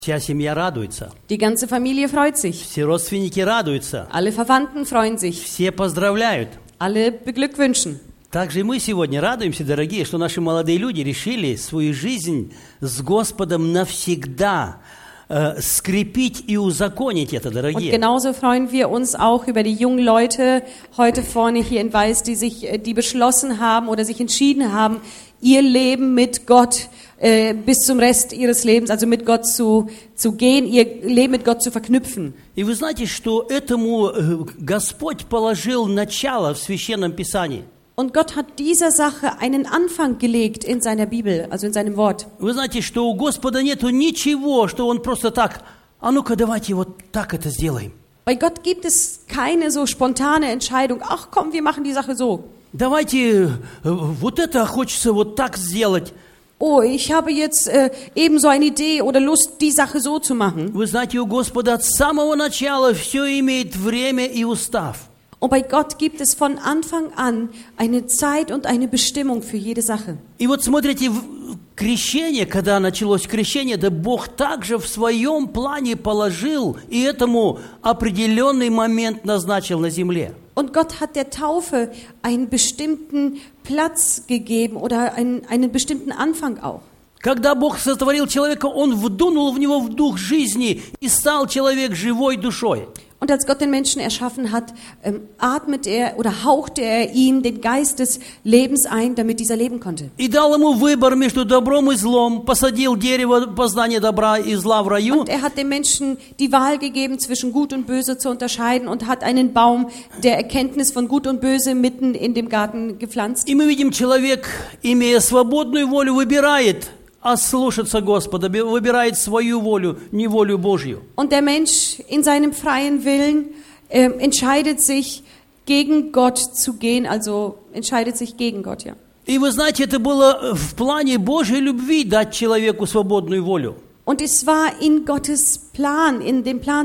Вся семья радуется, Die ganze Familie freut sich. все родственники радуются, Alle Verwandten freuen sich. все поздравляют. Alle beglückwünschen. Также и мы сегодня радуемся, дорогие, что наши молодые люди решили свою жизнь с Господом навсегда скрепить и узаконить это, Und дорогие. genauso freuen wir uns auch über die jungen Leute heute vorne hier in Weiß, die beschlossen haben oder sich entschieden haben, ihr Leben mit Gott bis zum Rest ihres Lebens, also mit Gott zu gehen, ihr Leben mit Gott zu verknüpfen. И вы знаете, что этому Господь положил начало в Священном Писании. Und Gott hat dieser Sache einen Anfang gelegt in seiner Bibel, also in seinem Wort. Вы знаете, что у Господа нету ничего, что Он просто так, а ну-ка давайте вот так это сделаем. Bei Gott gibt es keine so spontane Entscheidung, ach komm, wir machen die Sache so. Давайте вот это хочется вот так сделать. Oh, ich habe jetzt ebenso eine Idee oder Lust, die Sache so zu machen. Вы знаете, у Господа от самого начала все имеет время и устав. Und bei Gott gibt es von Anfang an eine Zeit und eine Bestimmung für jede Sache. И вот смотрите, крещение, когда началось крещение, да Бог также в своем плане положил и этому определенный момент назначил на земле. Und Gott hat der Taufe einen bestimmten Platz gegeben oder einen bestimmten Anfang auch. Когда Бог сотворил человека, Он вдунул в него в дух жизни, и стал человек живой душой. Und als Gott den Menschen erschaffen hat, atmet er oder hauchte er ihm den Geist des Lebens ein, damit dieser leben konnte. И дал ему выбор между добром и злом, посадил дерево познания добра и зла в раю. Und er hat dem Menschen die Wahl gegeben, zwischen Gut und Böse zu unterscheiden und hat einen Baum der Erkenntnis von Gut und Böse mitten in dem Garten gepflanzt. И мы видим, человек, имея свободную волю, выбирает ослушаться Господа, выбирает свою волю, не волю Божью. Und der Mensch in seinem freien Willen entscheidet sich, gegen Gott zu gehen, also entscheidet sich gegen Gott, ja. И вы знаете, это было в плане Божьей любви дать человеку свободную волю. Und es war in Gottes Plan, in dem Plan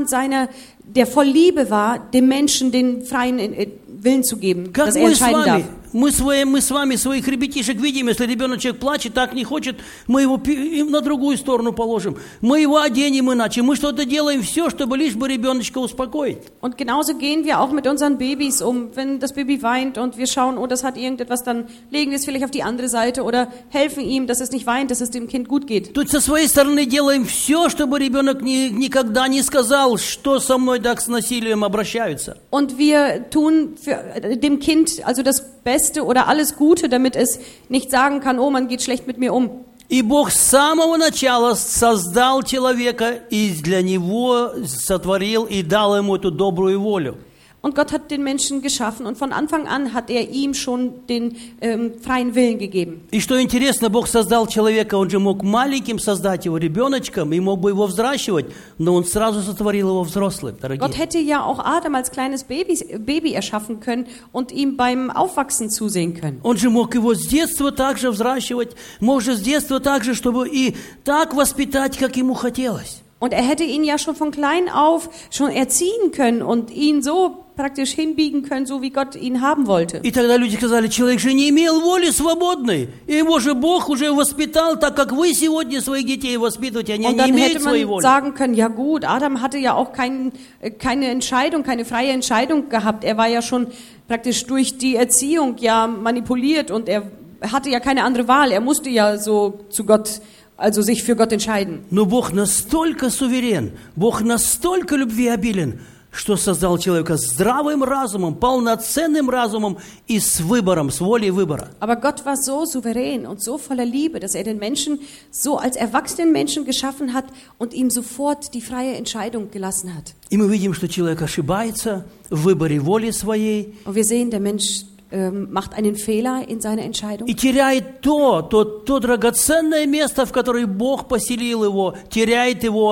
der voll Liebe war, dem Menschen den freien Willen zu geben, Как dass er entscheiden darf. мы с вами своих ребятишек видим, если ребеночек плачет, так не хочет, мы его на другую сторону положим. Мы его оденем иначе. Мы что-то делаем все, чтобы лишь бы ребеночка успокоить. Und genauso gehen wir auch mit unseren Babys um. Wenn das Baby weint und wir schauen, oh, das hat irgendetwas, dann legen wir es vielleicht auf die andere Seite oder helfen ihm, dass es nicht weint, dass es dem Kind gut geht. Тут со своей стороны делаем все, чтобы ребенок никогда не сказал, что со мной так с насилием обращаются. Und wir tun für dem Kind also das Beste oder alles Gute, damit es nicht sagen kann, oh, man geht schlecht mit mir um. И Бог с самого начала создал человека и для него сотворил и дал ему эту добрую волю. Und Gott hat den Menschen geschaffen und von Anfang an hat er ihm schon den freien Willen gegeben. И что интересно, Бог создал человека, Он же мог маленьким создать его ребеночком и мог бы его взращивать, но Он сразу сотворил его взрослым, дорогие. Gott hätte ja auch Adam als kleines Baby erschaffen können und ihm beim Aufwachsen zusehen können. Он же мог его с детства также взращивать, мог же с детства также, чтобы и так воспитать, как ему хотелось. Und er hätte ihn ja schon von klein auf schon erziehen können und ihn so praktisch hinbiegen können, so wie Gott ihn haben wollte. И тогда люди сказали, человек же не имел воли свободной, и его же Бог уже воспитал, так как вы сегодня своих детей воспитываете, они Und не dann имеют hätte своей man воли. sagen können, ja gut, Adam hatte ja auch keine Entscheidung, keine freie Entscheidung gehabt. Er war ja schon praktisch durch die Erziehung ja manipuliert und er hatte ja keine andere Wahl. Er musste ja so zu Gott, also sich für Gott entscheiden. Но Бог настолько суверен, Бог настолько любвеобилен, что создал человека здравым разумом, полноценным разумом и с выбором, с волей выбора. Aber Gott war so souverän und so voller Liebe, dass er den Menschen so als erwachsenen Menschen geschaffen hat und ihm sofort die freie Entscheidung gelassen hat. И мы видим, что человек ошибается в выборе воли своей Und wir sehen, der Mensch macht einen Fehler in seiner Entscheidung. и теряет то драгоценное место, в которое Бог поселил его, теряет его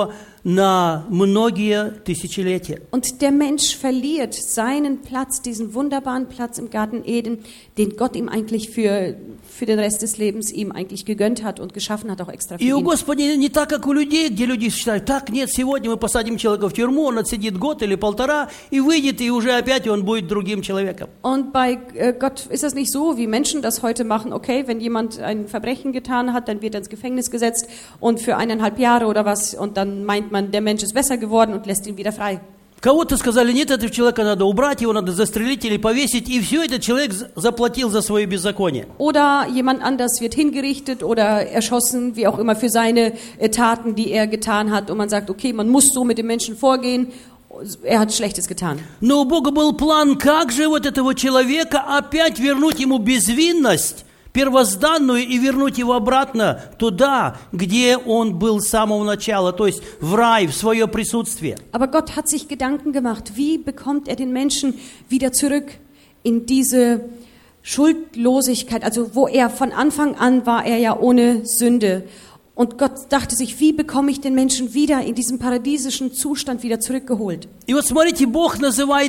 на многие тысячелетия. Und der Mensch verliert seinen Platz, diesen wunderbaren Platz im Garten Eden, den Gott ihm eigentlich für den Rest des Lebens ihm eigentlich gegönnt hat und geschaffen hat, auch extra für И у ihn. Господа не так, как у людей, где люди считают, так, нет, сегодня мы посадим человека в тюрьму, он отсидит год или полтора, и выйдет, и уже опять он будет другим человеком. Und bei Gott ist das nicht so, wie Menschen das heute machen. Okay, wenn jemand ein Verbrechen getan hat, dann wird er ins Gefängnis gesetzt und für 1,5 Jahre oder was, und dann meint man, der Mensch ist besser geworden und lässt ihn wieder frei. Кого-то сказали, нет, этого человека надо убрать, его надо застрелить или повесить, и все, этот человек заплатил за свое беззаконие. Oder jemand anders wird hingerichtet oder erschossen, wie auch immer, für seine Taten, die er getan hat. Und man sagt, okay, man muss so mit dem Menschen vorgehen. Er hat Schlechtes getan. Но у Бога был план, как же вот этого человека опять вернуть ему безвинность первозданную и вернуть его обратно туда, где он был с самого начала, то есть в рай, в свое присутствие. Aber Gott hat sich Gedanken gemacht, wie bekommt er den Menschen wieder zurück in diese Schuldlosigkeit, also wo er von Anfang an war, er ja ohne Sünde. Und Gott dachte sich, wie bekomme ich den Menschen wieder in diesen paradiesischen Zustand wieder zurückgeholt? И вот смотрите, Бог называет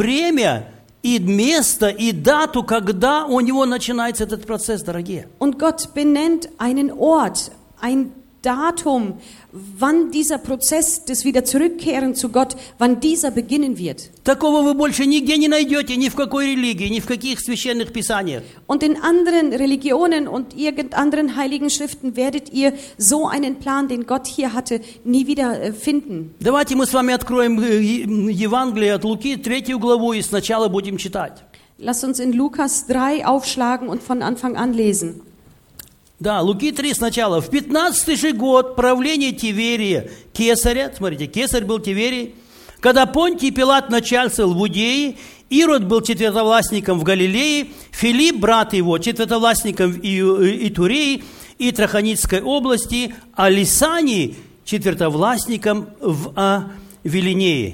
время и место, и дату, когда у него начинается этот процесс, дорогие. Und Gott benennt einen Ort, ein Datum, wann dieser Prozess des Wieder-Zurückkehren zu Gott, wann dieser beginnen wird. Такого вы больше нигде не найдете, ни в какой религии, ни в каких священных писаниях. Und in anderen Religionen und anderen heiligen Schriften werdet ihr so einen Plan, den Gott hier hatte, nie wieder finden. Давайте мы с вами откроем Евангелие от Луки, 3 главу, и сначала будем читать. Lasst uns in Lukas 3 aufschlagen und von Anfang an lesen. Да, Луки 3 сначала. В 15-й же год правления Тиверия, Кесаря, смотрите, Кесарь был Тиверий, когда Понтий Пилат начальствовал в Иудее, Ирод был четвертовластником в Галилее, Филипп, брат его, четвертовластником в Итурее и Траханитской области, а Лисаний четвертовластником в Вилинее.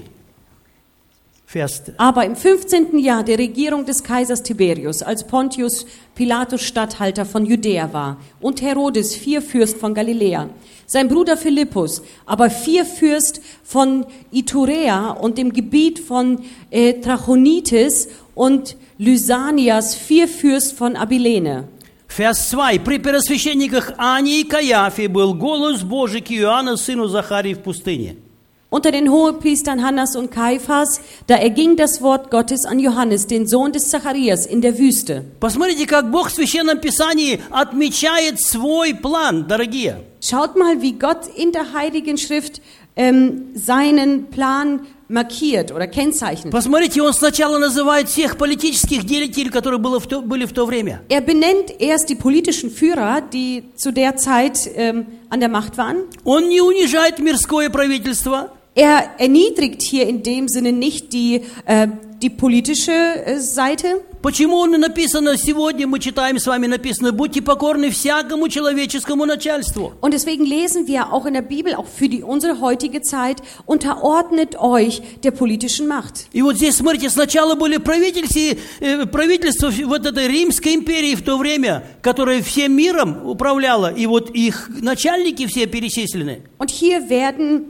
Aber im 15. Jahr der Regierung des Kaisers Tiberius, als Pontius Pilatus Statthalter von Judäa war und Herodes Vierfürst von Galiläa, sein Bruder Philippus, aber Vierfürst von Iturea und dem Gebiet von Trachonitis und Lysanias Vierfürst von Abilene. Vers 2. При первосвященниках Ане и Каяфе был голос Божий к Иоанну, сыну Захарии, в пустыне. Unter den Hohepriestern Hannas und Kaiphas, da erging das Wort Gottes an Johannes, den Sohn des Zacharias, in der Wüste. Посмотрите, как Бог в Священном Писании отмечает свой план, дорогие. Schaut mal, wie Gott in der Heiligen Schrift seinen Plan markiert oder kennzeichnet. Посмотрите, он сначала называет всех политических деятелей, которые были в то время. Er benennt erst die politischen Führer, die zu der Zeit an der Macht waren. Он не унижает мирское правительство. Er erniedrigt hier in dem Sinne nicht die politische Seite. Почему написано, сегодня мы читаем с вами, написано, будьте покорны всякому человеческому начальству. Und deswegen lesen wir auch in der Bibel, auch für unsere heutige Zeit, unterordnet euch der politischen Macht. И вот здесь, смотрите, сначала были правительства вот этой Римской империи в то время, которая всем миром управляла, и вот их начальники все перечислены. Und hier werden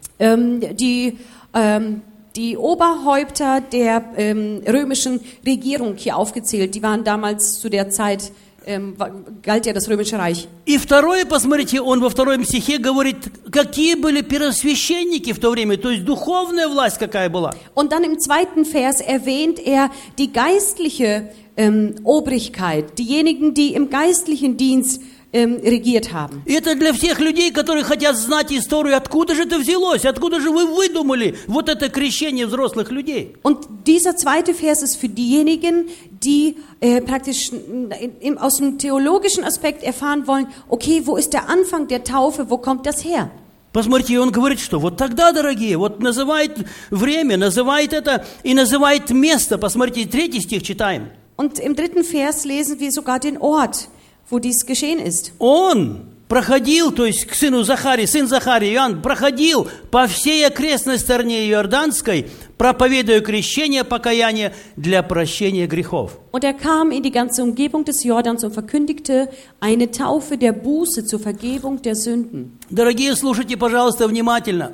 die Oberhäupter der römischen Regierung hier aufgezählt. Die waren damals zu der Zeit, galt ja das Römische Reich. И второе, посмотрите, он во 2 стихе говорит, какие были первосвященники в то время, то есть духовная власть какая была. Und dann im 2. Vers erwähnt er die geistliche Obrigkeit, diejenigen, die im geistlichen Dienst regiert haben. И это для всех людей, которые хотят знать историю, откуда же это взялось, откуда же вы выдумали вот это крещение взрослых людей. Und dieser 2. Vers ist für diejenigen, die praktisch aus dem theologischen Aspekt erfahren wollen, okay, wo ist der Anfang der Taufe, wo kommt das her? Посмотрите, он говорит, что вот тогда, дорогие, вот называет время, называет это и называет место. Посмотрите, 3 стих читаем. Und im 3. Vers lesen wir sogar den Ort, wo dies geschehen ist. Он проходил, то есть к сыну Захарии, сын Захарии, Иоанн, проходил по всей окрестной стороне Иорданской, проповедуя крещение, покаяние для прощения грехов. Und er kam in die ganze Umgebung des Jordans und verkündigte eine Taufe der Buße zur Vergebung der Sünden. Дорогие, слушайте, пожалуйста, внимательно.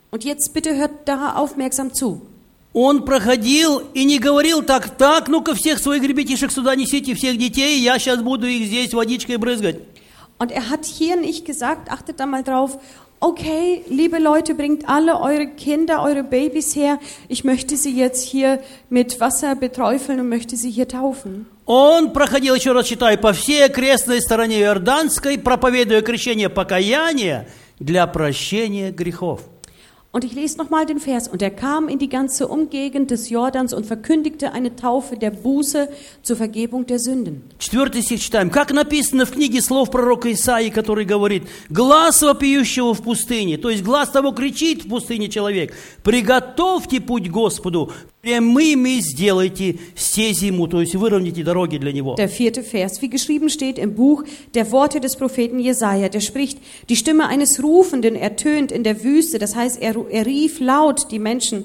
Und jetzt bitte hört da aufmerksam zu. Он проходил и не говорил так, ну-ка всех своих ребятишек сюда несите, всех детей, я сейчас буду их здесь водичкой брызгать. Und er hat hier nicht gesagt, achtet da mal drauf, okay, liebe Leute, bringt alle eure Kinder, eure Babys her, ich möchte sie jetzt hier mit Wasser beträufeln und möchte sie hier taufen. Он проходил, еще раз читаю, по всей окрестной стороне Иорданской, проповедуя крещение покаяния для прощения грехов. Und ich lese nochmal den Vers. Und er kam in die ganze Umgegend des Jordans und verkündigte eine Taufe der Buße zur Vergebung der Sünden. 4 стих читаем. Как написано в книге слов пророка Исаии, который говорит: «Глас вопиющего в пустыне», то есть глаз того кричит в пустыне человек: «Приготовьте путь Господу, прямыми сделайте стези ему», то есть выровняйте дороги для него. Der 4. Vers, wie geschrieben steht im Buch der Worte des Propheten Jesaja, der spricht: Die Stimme eines Rufenden ertönt in der Wüste, das heißt, er rief laut die Menschen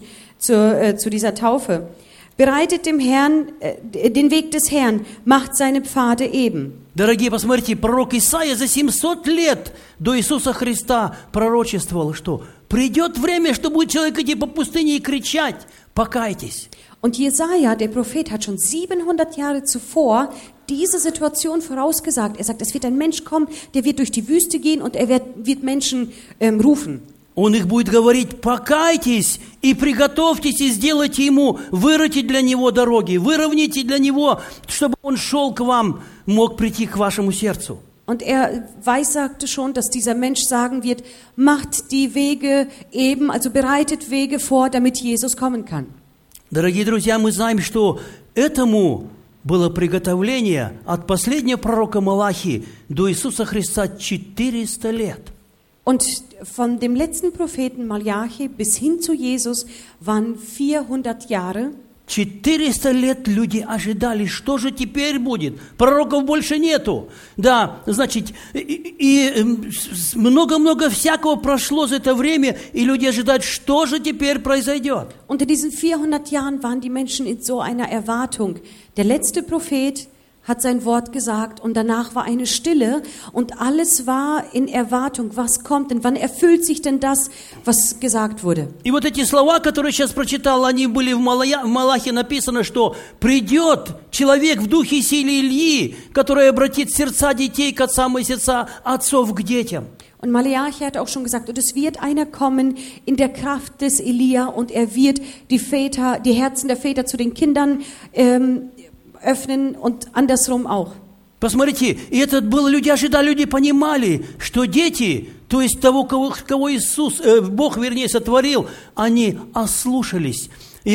zu dieser Taufe. Bereitet dem Herrn den Weg des Herrn, macht seine Pfade eben. Дорогие, посмотрите, пророк Исаия за 700 лет до Иисуса Христа пророчествовал, что придет время, что будет человек идти по пустыне и кричать: «Покайтесь». Und Jesaja, der Prophet, hat schon 700 Jahre zuvor diese Situation vorausgesagt. Er sagt, es wird ein Mensch kommen, der wird durch die Wüste gehen und er wird Menschen rufen. Он их будет говорить: «Покайтесь и приготовьтесь, и сделайте ему, выройте для него дороги, выровняйте для него, чтобы он шел к вам, мог прийти к вашему сердцу». Und er weissagte schon, dass dieser Mensch sagen wird, macht die Wege eben, also bereitet Wege vor, damit Jesus kommen kann. Дорогие друзья, мы знаем, что этому было приготовление от последнего пророка Малахии до Иисуса Христа 400 лет. Und von dem letzten Propheten Malachi bis hin zu Jesus waren 400 Jahre. 400 лет люди ожидали, что же теперь будет? Пророков больше нету. Да, значит, и много-много всякого прошло за это время, и люди ожидают, что же теперь произойдет. Unter diesen 400 Jahren waren die Menschen in so einer Erwartung. Der letzte Prophet hat sein Wort gesagt und danach war eine Stille und alles war in Erwartung, was kommt denn, wann erfüllt sich denn das, was gesagt wurde. И вот эти слова, которые я сейчас прочитал, они были в Малахе написано, что придет человек в духе и силе Ильи, который обратит сердца детей к отцам и сердца отцов к детям. Und Malachi hat auch schon gesagt, und es wird einer kommen in der Kraft des Elia und er wird die Herzen der Väter zu den Kindern öffnen und andersrum auch. Посмотрите, и это было, люди ожидали, люди понимали, что дети, то есть того, кого Бог, вернее, сотворил, они ослушались.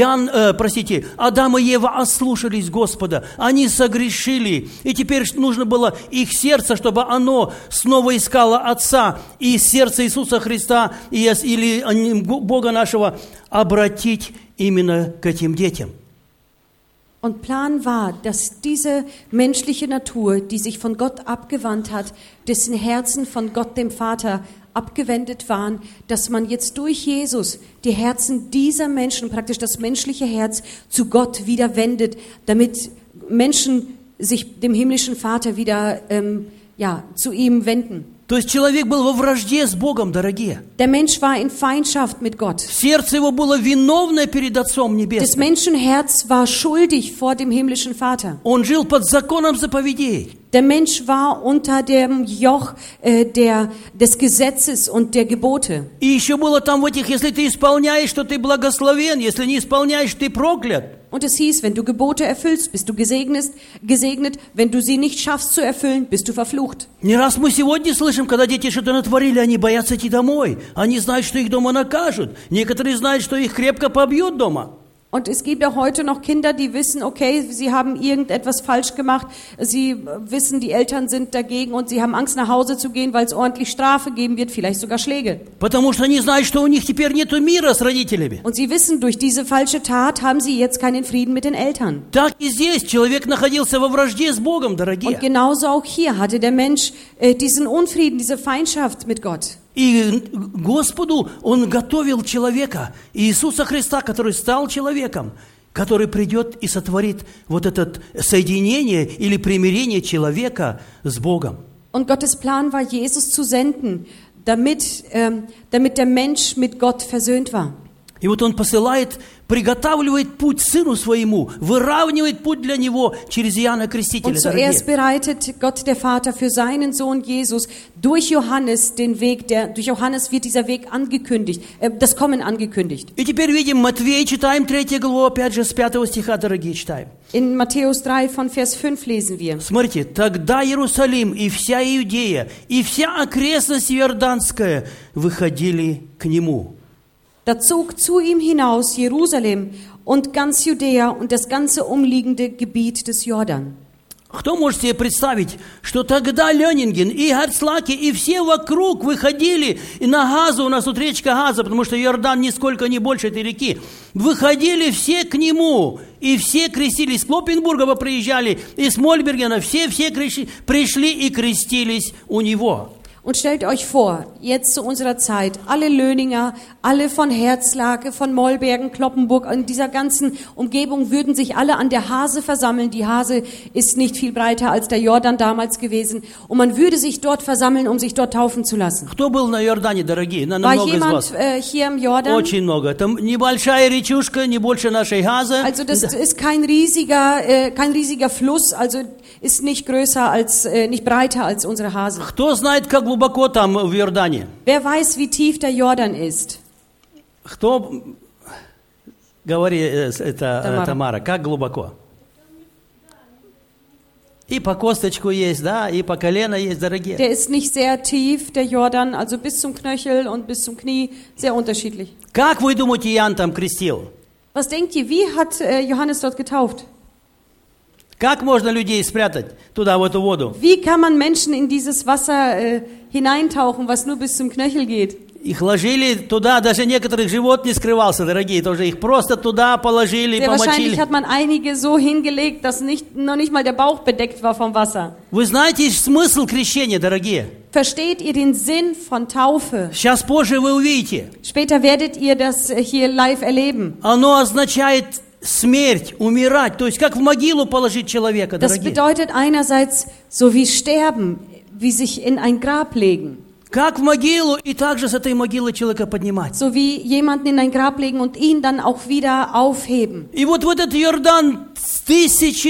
Адам и Ева ослушались Господа, они согрешили, и теперь нужно было их сердце, чтобы оно снова искало Отца, и сердце Иисуса Христа, или Бога нашего, обратить именно к этим детям. Und Plan war, dass diese menschliche Natur, die sich von Gott abgewandt hat, dessen Herzen von Gott dem Vater abgewendet waren, dass man jetzt durch Jesus die Herzen dieser Menschen, praktisch das menschliche Herz, zu Gott wieder wendet, damit Menschen sich dem himmlischen Vater wieder zu ihm wenden. То есть человек был во вражде с Богом, дорогие. Der Mensch war in Feindschaft mit Gott. Сердце его было виновное перед Отцом Небесным. Das Menschenherz war schuldig vor dem himmlischen Vater. Он жил под законом заповедей. Der Mensch war unter dem Joch des Gesetzes und der Gebote. И еще было там в этих, если ты исполняешь, то ты благословен, если не исполняешь, ты проклят. Und es hieß, wenn du Gebote erfüllst, bist du gesegnet, wenn du sie nicht schaffst zu erfüllen, bist du verflucht. Не раз мы сегодня слышим, когда дети что-то натворили, они боятся идти домой. Они знают, что их дома накажут. Некоторые знают, что их крепко побьют дома. Und es gibt auch heute noch Kinder, die wissen, okay, sie haben irgendetwas falsch gemacht. Sie wissen, die Eltern sind dagegen und sie haben Angst, nach Hause zu gehen, weil es ordentlich Strafe geben wird, vielleicht sogar Schläge. Потому что они знают, что у них теперь нету мира с родителями. Und sie wissen, durch diese falsche Tat haben sie jetzt keinen Frieden mit den Eltern. Так и здесь человек находился во вражде с Богом, дорогие. Und genauso auch hier hatte der Mensch diesen Unfrieden, diese Feindschaft mit Gott. И Господу Он готовил человека, Иисуса Христа, который стал человеком, который придет и сотворит вот это соединение или примирение человека с Богом. Und Gottes Plan war, Jesus zu senden, damit der Mensch mit Gott versöhnt war. И вот Он посылает, приготавливает путь Сыну Своему, выравнивает путь для Него через Иоанна Крестителя. Und zuerst bereitet Gott der Vater für seinen Sohn Jesus durch Johannes den Weg, durch Johannes wird dieser Weg angekündigt, das Kommen angekündigt. И теперь видим Матвей, читаем 3 главу, опять же, с 5 стиха, дорогие, читаем. In Matthäus 3 von Vers 5 lesen wir. Смотрите, тогда Иерусалим и вся Иудея, и вся окрестность Иорданская выходили к Нему. Da zog zu ihm hinaus Jerusalem und ganz Judäa und das ganze umliegende Gebiet des Jordan. Кто может себе представить, что тогда Ленинген и Гарцлаки и все вокруг выходили, и на Газу, у нас тут речка Газа, потому что Иордан нисколько не больше этой реки, выходили все к нему, и все крестились, с Клопенбурга приезжали, и с Мольбергена, все пришли и крестились у него. Und stellt euch vor, jetzt zu unserer Zeit, alle Löninger, alle von Herzlake, von Mollbergen, Kloppenburg, in dieser ganzen Umgebung würden sich alle an der Hase versammeln. Die Hase ist nicht viel breiter als der Jordan damals gewesen. Und man würde sich dort versammeln, um sich dort taufen zu lassen. Кто был на Йордане, дорогие? War jemand hier im Jordan? Очень много. Там небольшая речушка, не больше нашей Газы. Also das ist kein riesiger Fluss, also ist nicht größer als, nicht breiter als unsere Hase. Кто знает, как глубоко там в Йордане? Wer weiß, wie tief der Jordan ist? Кто, говори, это Тамара, как глубоко? И по косточку есть, да, и по колено есть, дорогие. Der ist nicht sehr tief, der Jordan, also bis zum Knöchel und bis zum Knie, sehr unterschiedlich. Как вы думаете, Иоанн там крестил? Was denkt ihr, wie hat Johannes dort getauft? Как можно людей спрятать туда, в эту воду? Wie kann man Menschen in dieses Wasser hineintauchen, was nur bis zum Knöchel geht? Их ложили туда, даже некоторых живот не скрывался, дорогие, тоже их просто туда положили, Sehr wahrscheinlich помочили. hat man einige so hingelegt, dass noch nicht mal der Bauch bedeckt war vom Wasser. Вы знаете смысл крещения, дорогие? Versteht ihr den Sinn von Taufe? Сейчас позже вы увидите. Später werdet ihr das hier live erleben. Оно означает смерть, умирать, то есть как в могилу положить человека, Das дорогие. bedeutet einerseits so wie sterben, wie sich in ein Grab legen. Как в могилу, и также с этой могилы человека поднимать. So wie jemanden in ein Grab legen und ihn dann auch wieder aufheben. И вот в этот Иордан тысячи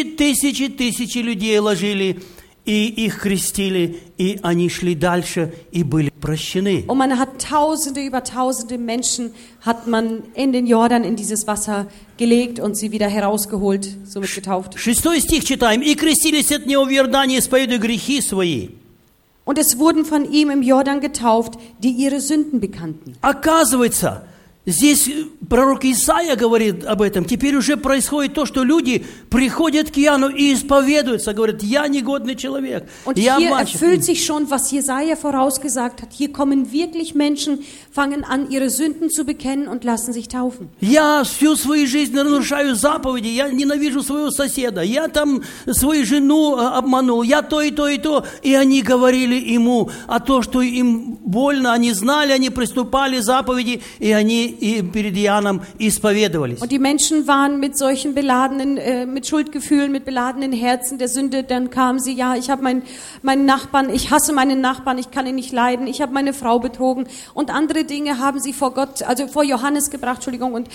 людей ложили, и их крестили, и они шли дальше, и были прощены. Und man hat Tausende über Tausende Menschen hat man in den Jordan, in dieses Wasser gelegt und sie wieder herausgeholt, somit getauft. 6 стих читаем. «И крестились от него в Иордане, исповедуя грехи свои». Und es wurden von ihm im Jordan getauft, die ihre Sünden bekannten. Оказывается, здесь пророк Исаия говорит об этом. Теперь уже происходит то, что люди приходят к Иоанну и исповедуются, говорят, я негодный человек, Und я hier обманщик. erfüllt sich schon, was Jesaja vorausgesagt hat. Hier kommen wirklich Menschen, fangen an, ihre Sünden zu bekennen und lassen sich taufen. Я всю свою жизнь нарушаю заповеди, я ненавижу своего соседа, я там свою жену обманул, я то и то и то. И они говорили ему о том, что им больно, они знали, они приступали заповеди, и они и перед Иоанном исповедовались. Und die Menschen waren mit solchen beladenen, mit Schuldgefühlen, mit beladenen Herzen der Sünde. Dann kamen sie, ja, ich habe meinen Nachbarn, ich hasse meinen Nachbarn, ich kann ihn nicht leiden, ich habe meine Frau betrogen. Und andere Dinge haben sie vor Gott, also vor Johannes gebracht, Entschuldigung, und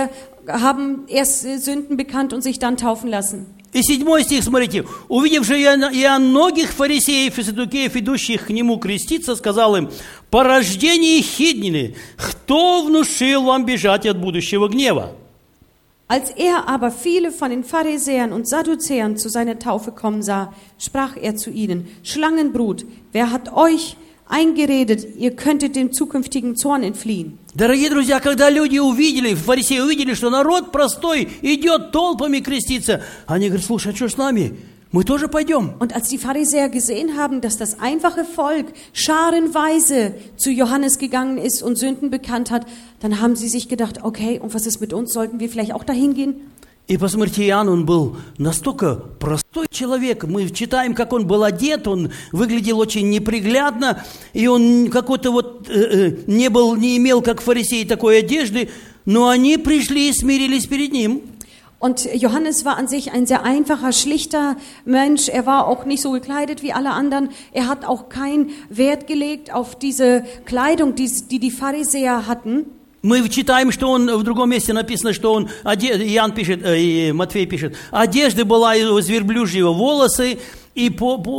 haben erst Sünden bekannt und sich dann taufen lassen. И 7 стих, смотрите. «Увидевши Иоанн многих фарисеев и саддукеев, идущих к нему креститься, сказал им, порождение Хиднины, кто внушил вам бежать от будущего гнева?» Als er aber viele von den Pharisäern und Sadduzäern zu seiner Taufe kommen sah, sprach er zu ihnen, Schlangenbrut, wer hat euch eingeredet, ihr könntet dem zukünftigen Zorn entfliehen? Дорогие друзья, когда люди увидели, фарисеи увидели, что народ простой идет толпами креститься, они говорят, слушай, а что с нами? Мы тоже пойдем. Und als die Pharisäer gesehen haben, dass das einfache Volk scharenweise zu Johannes gegangen ist und Sünden bekannt hat, dann haben sie sich gedacht, okay, und was ist mit uns? Sollten wir vielleicht auch dahin gehen? И посмотрите, Иоанн, он был настолько простой человек. Мы читаем, как он был одет, он выглядел очень неприглядно, и он какой-то вот не имел, как фарисеи, такой одежды, но они пришли и смирились перед ним. Und Johannes war an sich ein sehr einfacher, schlichter Mensch. Er war auch nicht so gekleidet wie alle anderen. Er hat auch keinen Wert gelegt auf diese Kleidung, die Pharisäer hatten. Мы читаем, что он в другом месте написано, что он, Иоанн пишет, Матфей пишет, одежда была из верблюжьего, волосы и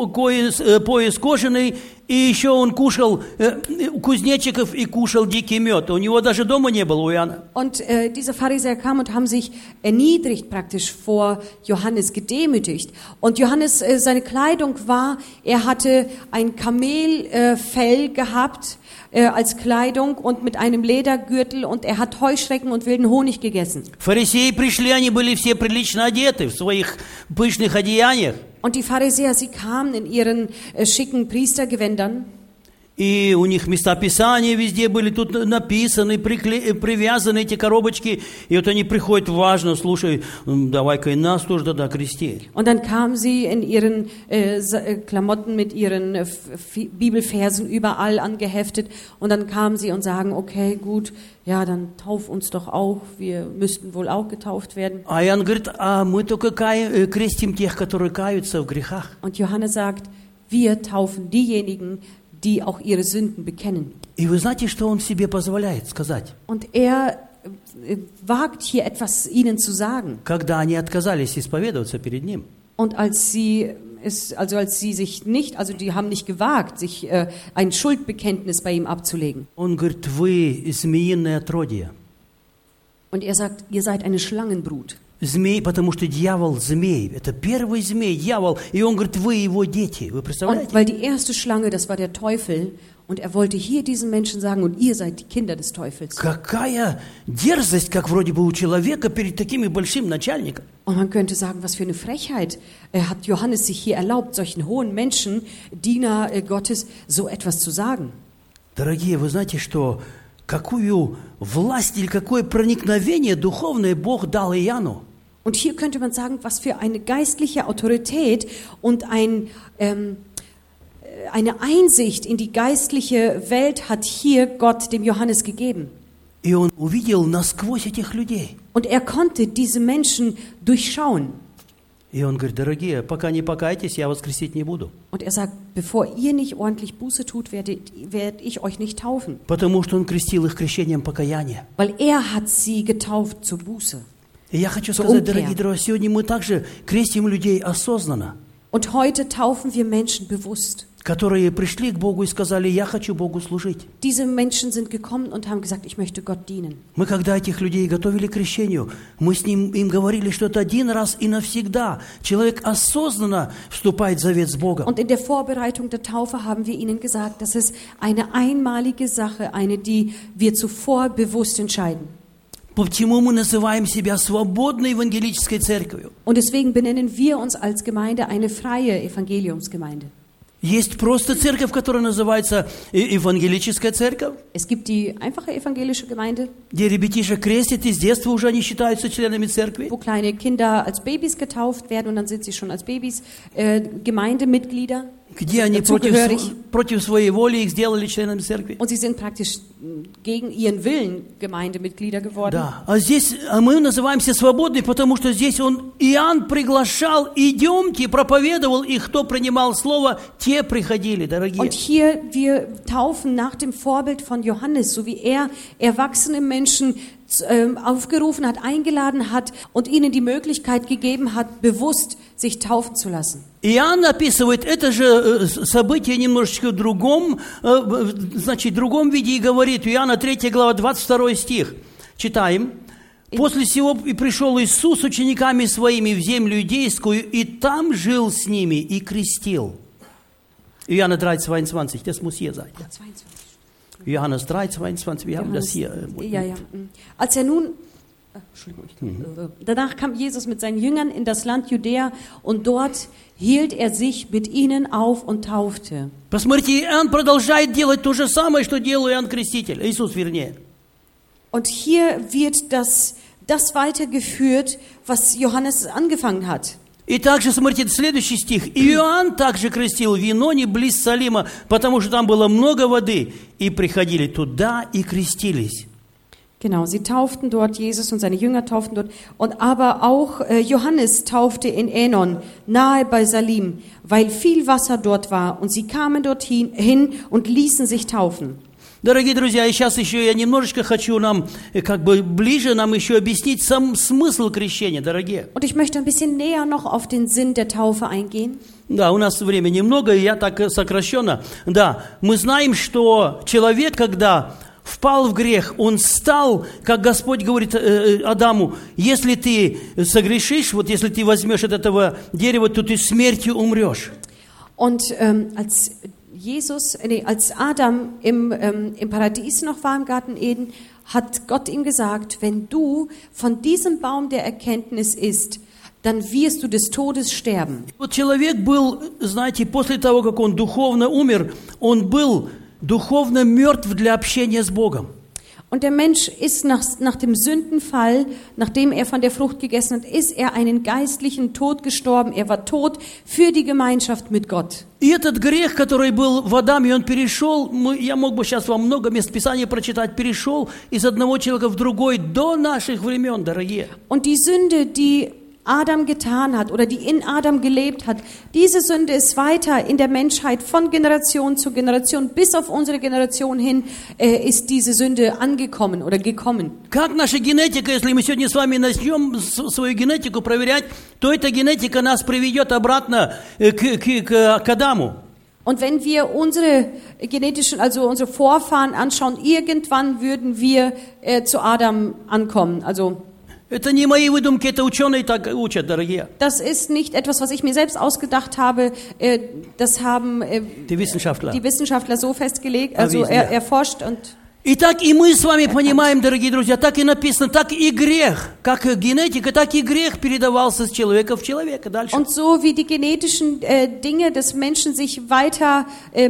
пояс кожаный, и еще он кушал кузнечиков и кушал дикий мед. У него даже дома не было, у Иоанна. Und diese Pharisäer kamen und haben sich erniedrigt praktisch vor Johannes, gedemütigt. Und Johannes, seine Kleidung war, er hatte ein Kamelfell gehabt, als Kleidung und mit einem Ledergürtel und er hat Heuschrecken und wilden Honig gegessen. Фарисеи пришли, они были все прилично одеты в своих пышных одеяниях. Und die Pharisäer, sie kamen in ihren schicken Priestergewändern. И у них места Писания везде были тут написаны, привязаны эти коробочки. И вот они приходят, важно, слушай, давай-ка и нас тоже тогда крести. Und dann kamen sie in ihren Klamotten mit ihren Bibelversen überall angeheftet. Und dann kamen sie und sagen, okay, gut, ja, dann tauf uns doch auch. Wir müssten wohl auch getauft werden. А Иоанн говорит, а мы только крестим тех, которые каются в грехах. Und Johannes sagt, wir taufen diejenigen, die auch ihre Sünden bekennen. И вы знаете, что он себе позволяет сказать? Und er wagt hier etwas ihnen zu sagen. Когда они отказались исповедоваться перед ним. Und als sie sich nicht, also die haben nicht gewagt, sich ein Schuldbekenntnis bei ihm abzulegen. Он говорит, вы змеиное отродье. Und er sagt, ihr seid eine Schlangenbrut. Змей, потому что дьявол змей. Это первый змей, дьявол. И он говорит, вы его дети. Вы представляете? Und weil die erste Schlange, das war der Teufel. Und er wollte hier diesen Menschen sagen, und ihr seid die Kinder des Teufels. Какая дерзость, как вроде бы у человека перед таким большим начальником. Und man könnte sagen, was für eine Frechheit hat Johannes sich hier erlaubt, solchen hohen Menschen, Diener Gottes, so etwas zu sagen. Дорогие, вы знаете, что какую власть или какое проникновение духовное Бог дал Иоанну? Und hier könnte man sagen, was für eine geistliche Autorität und eine Einsicht in die geistliche Welt hat hier Gott dem Johannes gegeben. И он увидел насквозь этих людей. Und er konnte diese Menschen durchschauen. И он говорит, дорогие, пока не покаетесь, я вас крестить не буду. Und er sagt, bevor ihr nicht ordentlich Buße tut, werde ich euch nicht taufen. Потому что он крестил их крещением покаяния. Weil er hat sie getauft zur Buße. И я хочу сказать, дорогие друзья, сегодня мы также крестим людей осознанно. Und heute taufen wir Menschen bewusst. Которые пришли к Богу и сказали, я хочу Богу служить. Diese Menschen sind gekommen und haben gesagt, ich möchte Gott dienen. Мы, когда этих людей готовили к крещению, мы с им говорили, что это один раз и навсегда. Человек осознанно вступает в завет с Богом. Und in der Vorbereitung der Taufe haben wir ihnen gesagt, das ist eine einmalige Sache, eine, die wir zuvor bewusst entscheiden. Почему мы называем себя свободной евангелической церковью? Und deswegen benennen wir uns als Gemeinde eine freie Evangeliumsgemeinde. Есть просто церковь, которая называется евангелическая церковь. Es gibt die einfache evangelische Gemeinde, где ребятишек крестят, и с детства уже они считаются членами церкви. wo kleine Kinder als Babys getauft werden und dann sind sie schon als Babys Gemeindemitglieder. Где они против своей воли их сделали членами церкви. Und sie sind praktisch gegen ihren Willen Gemeindemitglieder geworden. Да. А здесь мы называемся свободны, потому что здесь Иоанн приглашал, идемте, проповедовал, и кто принимал слово, те приходили, дорогие. Und hier wir taufen nach dem Vorbild von Johannes, so wie er erwachsene Menschen aufgerufen hat, eingeladen hat und ihnen die Möglichkeit gegeben hat, bewusst sich taufen zu lassen. Иоанн описывает это же событие немножечко в другом виде и говорит, Иоанна 3 глава, 22 стих. Читаем. «После сего и пришел Иисус с учениками своими в землю иудейскую, и там жил с ними и крестил». Иоанна 3, 22, das muss hier sein. Ja. Johannes 3, 22, wir haben das hier. Ja. Als er nun, danach kam Jesus mit seinen Jüngern in das Land Judäa und dort hielt er sich mit ihnen auf und taufte. Посмотрите, Иоанн продолжает делать то же самое, что делал Иоанн Креститель, Иисус вернее. Und hier wird das weitergeführt, was Johannes angefangen hat. И также, смотрите, следующий стих. Иоанн также крестил в Еноне близ Салима, потому что там было много воды, и приходили туда и крестились. Genau, sie tauften dort, Jesus und seine Jünger tauften dort. Und aber auch Johannes taufte in Änon, nahe bei Salim, weil viel Wasser dort war. Und sie kamen dorthin hin und ließen sich taufen. Дорогие друзья, и сейчас еще я немножечко хочу нам, как бы ближе нам еще объяснить сам смысл крещения, дорогие. Und ich möchte ein bisschen näher noch auf den Sinn der Taufe eingehen. Да, у нас времени немного, и я так сокращенно. Да, мы знаем, что человек, когда впал в грех, он стал, как Господь говорит Адаму, если ты согрешишь, вот если ты возьмешь от этого дерева, то ты смертью умрешь. Und als Adam im Paradies noch war, im Garten Eden, hat Gott ihm gesagt, wenn du von diesem Baum der Erkenntnis isst, dann wirst du des Todes sterben. Вот человек был, знаете, после того, как он духовно умер, он был духовно мертв для общения с Богом. Und der Mensch ist nach dem Sündenfall, nachdem er von der Frucht gegessen hat, ist er einen geistlichen Tod gestorben. Er war tot für die Gemeinschaft mit Gott. И этот грех, который был в Адаме, он перешел, я мог бы сейчас вам много мест Писания прочитать, перешел из одного человека в другой до наших времен, дорогие. Und die Sünde, die Adam getan hat oder die in Adam gelebt hat, diese Sünde ist weiter in der Menschheit von Generation zu Generation bis auf unsere Generation hin ist diese Sünde angekommen oder gekommen. Как наша генетика, если мы сегодня с вами начнем свою генетику проверять, то эта генетика нас приведет обратно к Адаму. Und wenn wir unsere genetischen, also unsere Vorfahren anschauen, irgendwann würden wir zu Adam ankommen. Also Это не мои выдумки, это ученые так учат, дорогие. Das ist nicht etwas, was ich mir selbst ausgedacht habe. Das haben die Wissenschaftler so festgelegt, also erforscht und. Итак, и мы с вами понимаем, дорогие друзья, так и написано, так и грех, как генетика, так и грех передавался с человека в человека. Дальше. Und so wie die genetischen Dinge des Menschen sich weiter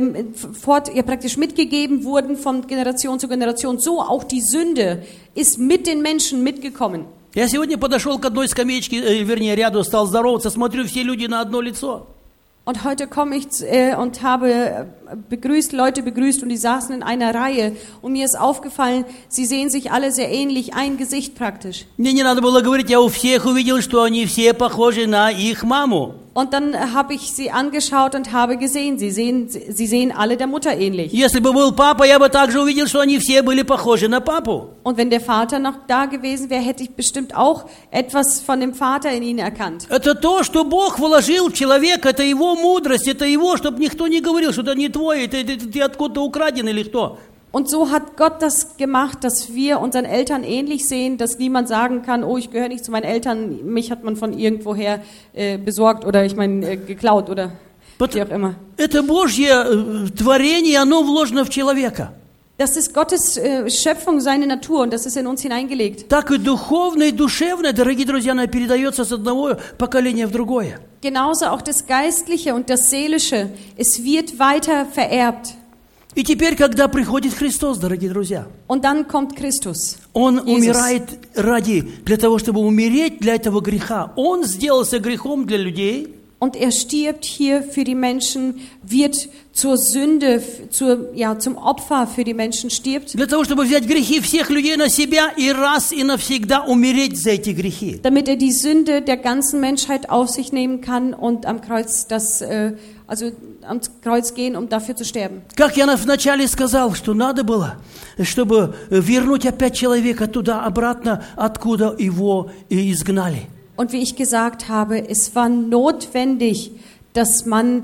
praktisch mitgegeben wurden von Generation zu Generation, so auch die Sünde ist mit den Menschen mitgekommen. Я сегодня подошел к одной скамеечке, вернее, ряду, стал здороваться, смотрю, все люди на одно лицо. Und heute komme ich und habe Leute begrüßt und die saßen in einer Reihe. Und mir ist aufgefallen, sie sehen sich alle sehr ähnlich, ein Gesicht praktisch. Мне не надо было говорить, я у всех увидел, что они все похожи на их маму. Und dann habe ich sie angeschaut und habe gesehen, sie sehen alle der Mutter ähnlich. Если бы был папа, я бы также увидел, что они все были похожи на папу. Und wenn der Vater noch da gewesen wäre, hätte ich bestimmt auch etwas von dem Vater in ihnen erkannt. Это то, что Бог вложил в человека, это его мудрость, это его, чтобы никто не говорил, что это не твой, ты откуда-то украден или кто. Und so hat Gott das gemacht, dass wir unseren Eltern ähnlich sehen, dass niemand sagen kann, oh, ich gehöre nicht zu meinen Eltern, mich hat man von irgendwoher besorgt oder geklaut oder wie auch immer. Это Божье творение, оно вложено в человека. Das ist Gottes Schöpfung, seine Natur und das ist in uns hineingelegt. Так и духовное и душевное, дорогие друзья, оно передается с одного поколения в другое. Genauso auch das Geistliche und das Seelische, es wird weiter vererbt. И теперь, когда приходит Христос, дорогие друзья, Und dann kommt Christus. Он умирает для того, чтобы умереть для этого греха. Он сделался грехом для людей. Und er stirbt hier für die Menschen, wird zur Sünde, zum Opfer für die Menschen stirbt. Для того, чтобы взять грехи всех людей на себя и раз и навсегда умереть за эти грехи. Damit er die Sünde der ganzen Menschheit auf sich nehmen kann und am Kreuz ans Kreuz gehen, um dafür zu sterben. Как я вначале сказал, что надо было, чтобы вернуть опять человека туда обратно, откуда его изгнали. Und wie ich gesagt habe, es war notwendig, dass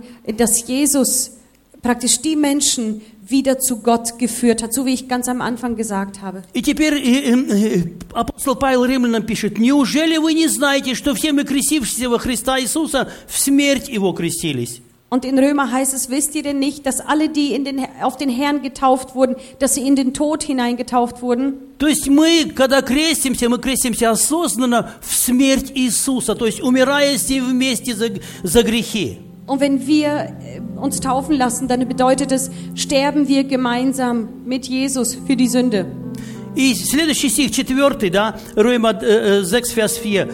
Jesus praktisch die Menschen wieder zu Gott geführt hat, so wie ich ganz am Anfang gesagt habe. И теперь апостол Павел Римлянам пишет: «Неужели вы не знаете, что все мы, крестившиеся во Христа Иисуса, в смерть Его крестились?» Und in Römer heißt es, wisst ihr denn nicht, dass alle, die auf den Herrn getauft wurden, dass sie in den Tod hineingetauft wurden? То есть мы, когда крестимся, мы крестимся осознанно в смерть Иисуса, то есть умирая с Ним вместе за грехи. Und wenn wir uns taufen lassen, dann bedeutet es, sterben wir gemeinsam mit Jesus für die Sünde. И следующий стих, 4, да, Römer 6, Vers 4.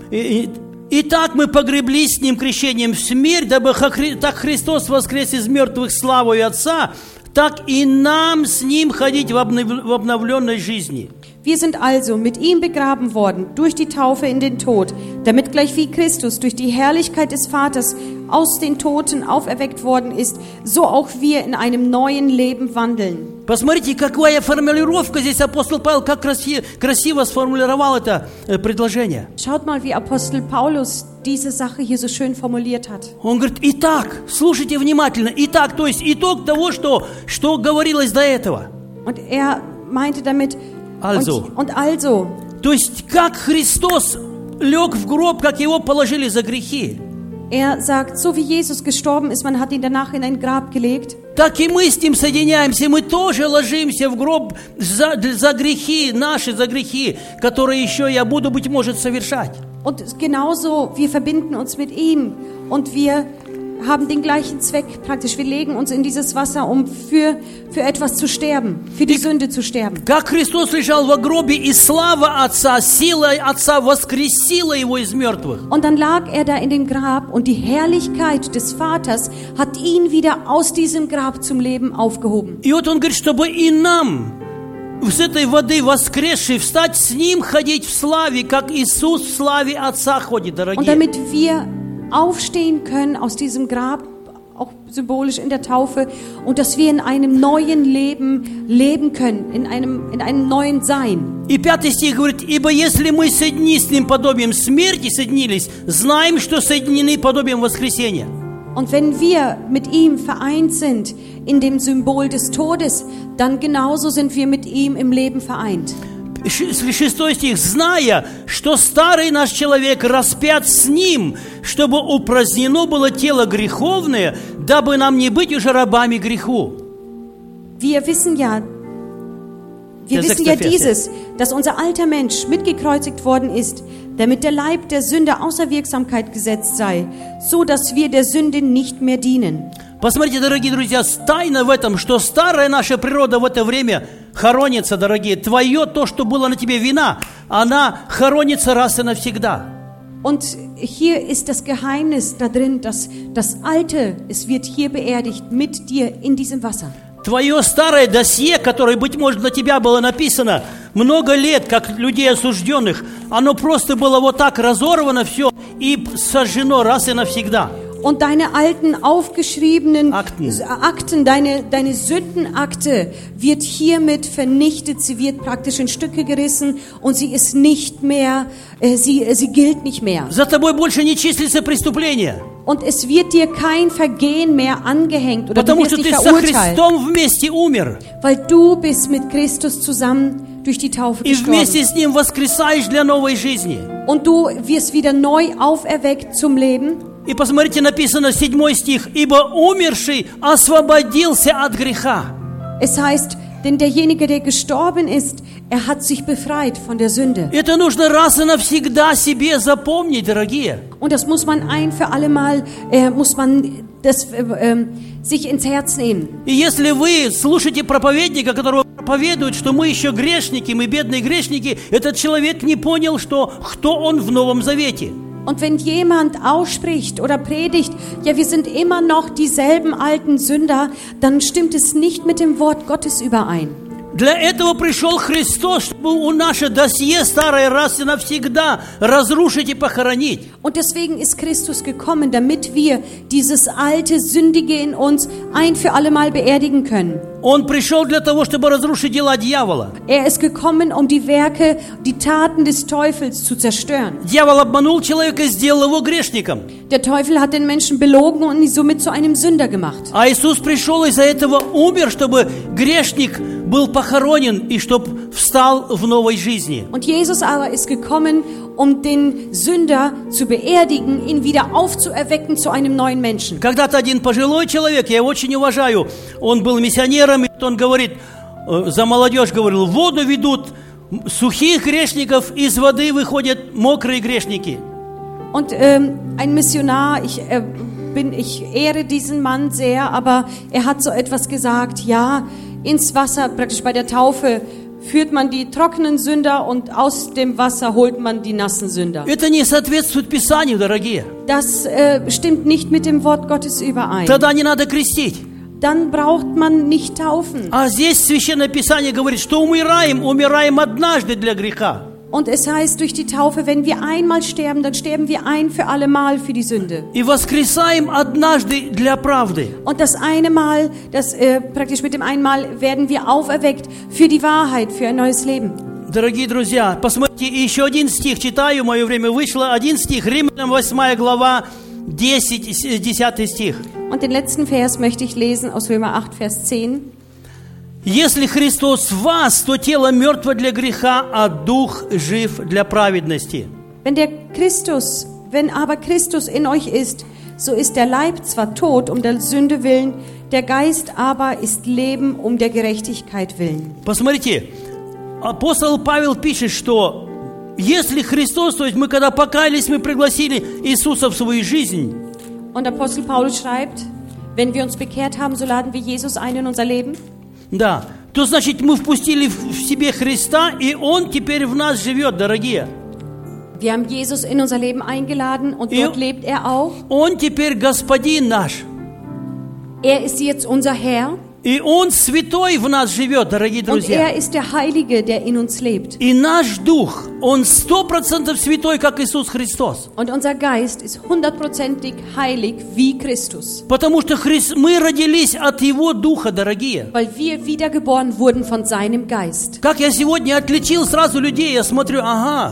«Итак мы погреблись с Ним крещением в смерть, дабы так Христос воскрес из мертвых славою Отца, так и нам с Ним ходить в обновленной жизни. Wir sind also mit ihm begraben worden durch die Taufe in den Tod, damit gleich wie Christus durch die Herrlichkeit des Vaters aus den Toten auferweckt worden ist, so auch wir in einem neuen Leben wandeln. Посмотрите, какая формулировка здесь апостол Павел, как красиво сформулировал это предложение. Schaut mal, wie Apostel Paulus diese Sache hier so schön formuliert hat. Он говорит, итак, слушайте внимательно, итак, то есть итог того, что говорилось до этого. Und er meinte damit, Also. Und also. То есть, как Христос лег в гроб, как его положили за грехи. Er sagt, so wie Jesus gestorben ist, man hat ihn danach in ein Grab gelegt. Так и мы с ним соединяемся, мы тоже ложимся в гроб за грехи, наши за грехи, которые еще я буду, быть может, совершать. Und genauso, wir verbinden uns mit ihm und wir haben den gleichen Zweck praktisch. Wir legen uns in dieses Wasser, um für etwas zu sterben, für die Sünde zu sterben. Как Христос лежал в гробе, и слава Отца, сила Отца воскресила его из мертвых. Und dann lag er da in dem Grab und die Herrlichkeit des Vaters hat ihn wieder aus diesem Grab zum Leben aufgehoben. И вот он говорит, чтобы и нам с этой воды воскресшей встать с Ним, ходить в славе, как Иисус в славе Отца ходит, дорогие. Und damit wir aufstehen können aus diesem Grab, auch symbolisch in der Taufe, und dass wir in einem neuen Leben leben können, in einem neuen Sein. И 5 стих говорит, ибо если мы соединены с Ним подобием смерти, соединились, знаем, что соединены подобием воскресения. Und wenn wir mit ihm vereint sind in dem Symbol des Todes, dann genauso sind wir mit ihm im Leben vereint. 6 стих, зная, что старый наш человек распят с Ним, чтобы упразднено было тело греховное, дабы нам не быть уже рабами греху. Wir wissen ja dieses, dass unser alter Mensch mitgekreuzigt worden ist, damit der Leib der Sünde außer Wirksamkeit gesetzt sei, so dass wir der Sünde nicht mehr dienen. Посмотрите, дорогие друзья, тайна в этом, что старая наша природа в это время хоронится, дорогие. Твое, то, что было на тебе вина, она хоронится раз и навсегда. Und hier ist das Geheimnis da drin, dass das Alte, es wird hier beerdigt mit dir in diesem Wasser. Твое старое досье, которое, быть может, для тебя было написано много лет, как людей осужденных, оно просто было вот так разорвано все и сожжено раз и навсегда. Und deine alten aufgeschriebenen Akten, deine Sündenakte wird hiermit vernichtet. Sie wird praktisch in Stücke gerissen und sie ist nicht mehr, sie gilt nicht mehr. За тобой больше не числится преступление. Und es wird dir kein Vergehen mehr angehängt oder Потому du wirst что nicht ты со verurteilt, Христом вместе умер. weil du bist mit Christus zusammen durch die Taufe И вместе gestorben. с Ним воскресаешь для новой жизни. Und du wirst wieder neu auferweckt zum Leben. И посмотрите, написано 7 стих. «Ибо умерший освободился от греха». Es heißt, denn derjenige, der gestorben ist, er hat sich befreit von der Sünde. Это нужно раз и навсегда себе запомнить, дорогие. Und das muss man ein für alle Mal, sich ins Herz nehmen. И если вы слушаете проповедника, который проповедует, что мы еще грешники, мы бедные грешники, этот человек не понял, кто он в Новом Завете. Und wenn jemand ausspricht oder predigt, ja, wir sind immer noch dieselben alten Sünder, dann stimmt es nicht mit dem Wort Gottes überein. Для этого пришел Христос, чтобы наше досье старое раз и навсегда разрушить и похоронить. Und deswegen ist Christus gekommen, damit wir dieses alte Sündige in uns ein für alle Mal beerdigen können. Он пришел для того, чтобы разрушить дела дьявола. Er ist gekommen, um die Werke, die Taten des Teufels zu zerstören. Дьявол обманул человека и сделал его грешником. Der Teufel hat den Menschen belogen und ihn somit zu einem Sünder gemacht. А Иисус пришел из-за этого умер, чтобы грешник был похоронен и чтобы встал в новой жизни. Und Jesus aber ist gekommen, um den Sünder zu beerdigen, ihn wieder aufzuerwecken zu einem neuen Menschen. Когда-то один пожилой человек, я его очень уважаю, он был миссионером, и он говорит, за молодежь говорил, воду ведут сухих грешников, из воды выходят мокрые грешники. Und ein Missionar, ich ehre diesen Mann sehr, aber er hat so etwas gesagt, ja, ins Wasser, praktisch bei der Taufe, führt man die trockenen Sünder und aus dem Wasser holt man die nassen Sünder. Это не соответствует Писанию, дорогие. Das stimmt nicht mit dem Wort Gottes überein. Тогда не надо крестить. dann braucht man nicht taufen. А здесь Священное Писание говорит, что умираем однажды для греха. Und es heißt durch die Taufe, wenn wir einmal sterben, dann sterben wir ein für alle Mal für die Sünde. И воскресаем однажды для правды. Und das eine Mal, praktisch mit dem einmal werden wir auferweckt für die Wahrheit, für ein neues Leben. Дорогие друзья, посмотрите, еще один стих читаю, мое время вышло. Один стих, Римлянам 8 глава, 10 стих. Und den letzten Vers möchte ich lesen aus Römer 8, Vers 10. Если Христос в вас, то тело мертво для греха, а дух жив для праведности. Wenn aber Christus in euch ist, so ist der Leib zwar tot um der Sünde willen, der Geist aber ist Leben um der Gerechtigkeit willen. Посмотрите, апостол Павел пишет, что если Христос, то есть мы когда покаялись, мы пригласили Иисуса в свою жизнь. Und Apostel Paulus schreibt, wenn wir uns bekehrt haben, so laden wir Jesus ein in unser Leben. Да, то значит мы впустили в себе Христа, и Он теперь в нас живет, дорогие. Wir haben Jesus in unser Leben eingeladen und dort lebt er auch. Он теперь Господин наш. Er ist jetzt unser Herr. И Он святой в нас живет, дорогие друзья. Und er ist der Heilige, der in uns lebt. И наш дух, он 100% святой, как Иисус Христос. Und unser Geist ist 100%ig heilig wie Christus. Потому что мы родились от Его Духа, дорогие. Weil wir wiedergeboren wurden von seinem Geist. Как я сегодня отличил сразу людей, я смотрю,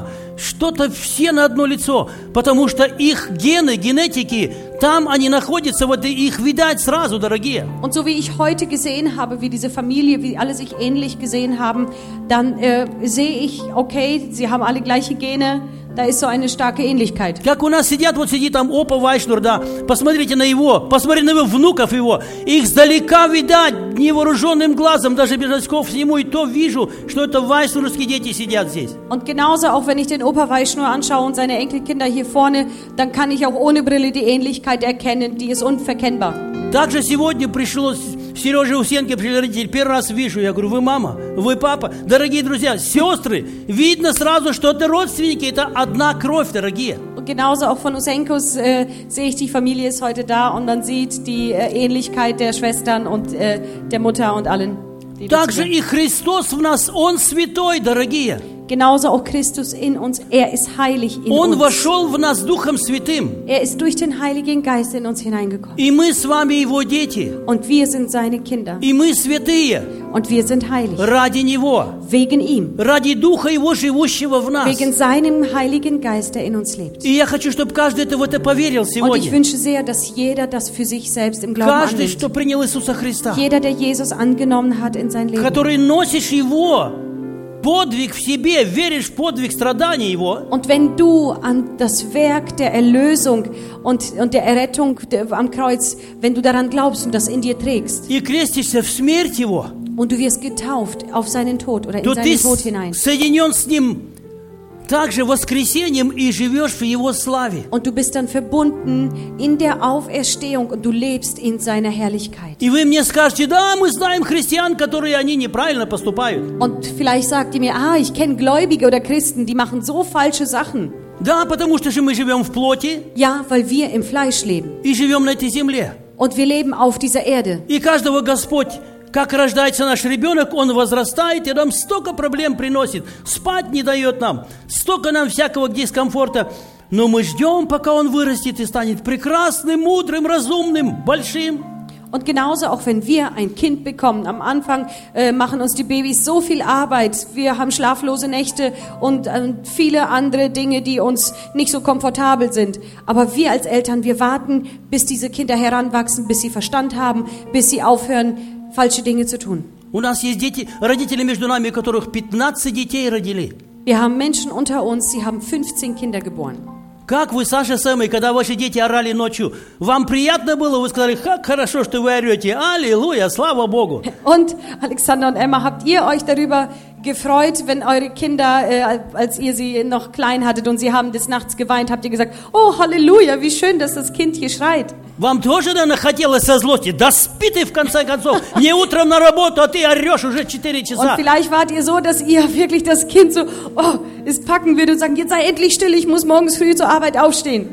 что-то все на одно лицо, потому что их гены, генетики, там они находятся, вот их видать сразу, дорогие. Und so wie ich heute gesehen habe, wie diese Familie, wie alle sich ähnlich gesehen haben, dann sehe ich, okay, sie haben alle gleiche Gene, da ist so eine starke Ähnlichkeit. Как у нас сидят, вот сидит там Опа Вайшнур, да, посмотрите на его, посмотрите на его внуков его, их сдалека видать невооруженным глазом, даже без очков сниму, и то вижу, что это вайшнурские дети сидят здесь. Und genauso auch, wenn ich den Opa Weischnur anschaue und seine Enkelkinder hier vorne, dann kann ich auch ohne Brille die Ähnlichkeit erkennen, die ist unverkennbar. Также сегодня пришлось Сережа Усенко, родитель, первый раз вижу, я говорю, вы мама, вы папа. Дорогие друзья, сестры, видно сразу, что это родственники, это одна кровь, дорогие. Und genauso auch von Usenkos sehe ich, die Familie ist heute da und man sieht die Ähnlichkeit der Schwestern und der Mutter und allen. Также и Христос в нас, Он святой, дорогие. Genauso auch Christus in uns, er ist heilig in Он uns. вошел в нас Духом Святым. Er ist durch den Heiligen Geist in uns hineingekommen. И мы с вами Его дети. Und wir sind seine Kinder. И мы святые. Und wir sind heilig. Ради Него. Wegen ihm. Ради Духа Его, живущего в нас. Wegen seinem Heiligen Geist, der in uns lebt. И я хочу, чтобы каждый в это поверил сегодня. Und ich wünsche sehr, dass jeder das für sich selbst im Glauben Каждый, annimmt. что принял Иисуса Христа. Jeder, der Jesus angenommen hat in sein Leben. Который носишь Его. Подвиг в себе, веришь в подвиг страдания Его. Und wenn du an das Werk der Erlösung und der Errettung am Kreuz, wenn du daran glaubst und das in dir trägst, И крестишься в смерть Его. Und du wirst getauft auf seinen Tod oder in То seinen ты Tod hinein. соединен с Ним также воскресением и живешь в Его славе. Und du bist dann verbunden in der Auferstehung und du lebst in seiner Herrlichkeit. И вы мне скажете, да, мы знаем христиан, которые они неправильно поступают. Und vielleicht sagt ihr mir, ich kenne Gläubige oder Christen, die machen so falsche Sachen. Да, потому что же мы живем в плоти. Ja, weil wir im Fleisch leben. И живем на этой земле. Und wir leben auf dieser Erde. И каждого Господь, как рождается наш ребенок, он возрастает, и нам столько проблем приносит. Спать не дает нам, столько нам всякого дискомфорта. Но мы ждем, пока он вырастет и станет прекрасным, мудрым, разумным, большим. Und genauso auch wenn wir ein Kind bekommen, am Anfang machen uns die Babys so viel Arbeit, wir haben schlaflose Nächte und viele andere Dinge, die uns nicht so komfortabel sind. Aber wir als Eltern, wir warten, bis diese Kinder heranwachsen, bis sie Verstand haben, bis sie aufhören, falsche Dinge zu tun. У нас есть дети, родители между нами, которых 15 детей родили. Wir haben Menschen unter uns, sie haben 15 Kinder geboren. Как вы, Саша, с Эммой, когда ваши дети орали ночью, вам приятно было? Вы сказали, как хорошо, что вы орете. Аллилуйя, слава Богу. Und Alexander und Emma, habt ihr euch darüber gefreut, wenn eure Kinder, als ihr sie noch klein hattet und sie haben des Nachts geweint, habt ihr gesagt, oh Halleluja, wie schön, dass das Kind hier schreit. Вам тоже, наверное, хотелось со злости? Да спи ты, в конце концов. Не утром на работу, а ты орешь уже 4 часа. Und vielleicht wart ihr so, dass ihr wirklich das Kind so, es packen würdet und sagen, jetzt sei endlich still, ich muss morgens früh zur Arbeit aufstehen.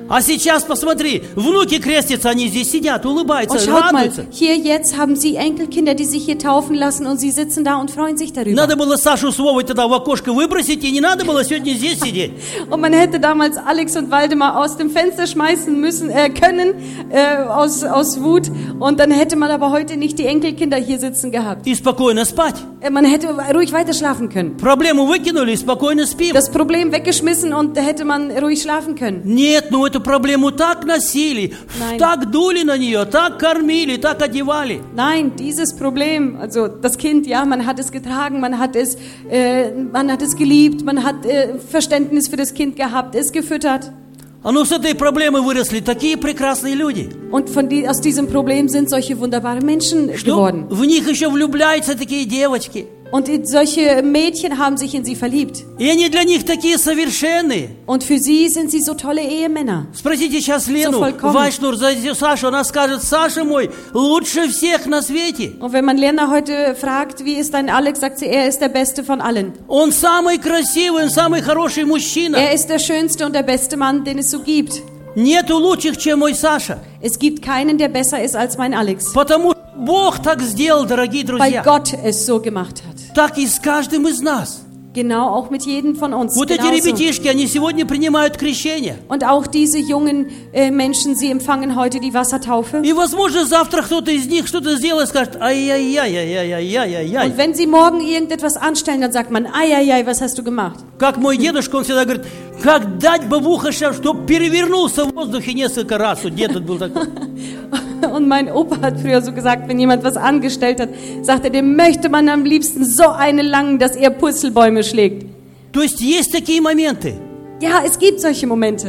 А сейчас посмотри, внуки крестятся, они здесь сидят, улыбаются, Und schaut mal, радуются. hier jetzt haben sie Enkelkinder, die sich hier taufen lassen und sie sitzen da und freuen sich darüber. Надо было Сашу с Вовой тогда в окошко выбросить, и не надо было сегодня здесь сидеть. Und man hätte damals Alex und Waldemar aus dem Fenster schmeißen können, aus Wut. Und dann hätte man aber heute nicht die Enkelkinder hier sitzen gehabt. И спокойно спать. Man hätte ruhig weiter schlafen können. Проблему выкинули и спокойно спим. Das Problem weggeschmissen und da hätte man ruhig schlafen können. Нет, ну эту проблему так носили, Nein. так дули на нее, так кормили, так одевали. Nein, dieses Problem, also das Kind, ja, man hat es getragen, man hat es geliebt, man hat Verständnis für das Kind gehabt, es gefüttert. А ну с этой проблемы выросли такие прекрасные люди, Und aus diesem Problem sind solche wunderbare Menschen что geworden. в них еще влюбляются такие девочки. Und solche Mädchen haben sich in sie verliebt. И они для них такие совершенные. Und für sie sind sie so tolle Ehemänner. Спросите сейчас Лену vollkommen. Вайшнур за Сашу, она скажет: Саша мой лучше всех на свете. Und wenn man Lena heute fragt, wie ist dein Alex, sagt sie, er ist der Beste von allen. Он самый красивый, он самый хороший мужчина. Er ist der schönste und der beste Mann, den es so gibt. Нету лучших, чем мой Саша. Es gibt keinen, der besser ist als mein Alex. Потому что Бог так сделал, дорогие Weil друзья. Gott es so gemacht hat. Так и с каждым из нас. Genau auch mit jedem von uns. Вот эти Genauso. ребятишки, они сегодня принимают крещение. Und auch diese jungen Menschen, sie empfangen heute die Wassertaufe. И, возможно, завтра кто-то из них что-то сделает и скажет: Und ай-яй-яй-яй-яй-яй-яй. wenn sie morgen irgendetwas anstellen, dann sagt man, ai, was hast du gemacht? Как мой дедушка, он всегда говорит: как дать бы в ухо, чтоб перевернулся в воздухе несколько раз. Вот дед тут был такой. Und mein Opa hat früher so gesagt, wenn jemand was angestellt hat, sagte, dem möchte man am liebsten so eine langen, dass er Purzelbäume schlägt. То есть такие моменты. Ja, es gibt solche Momente.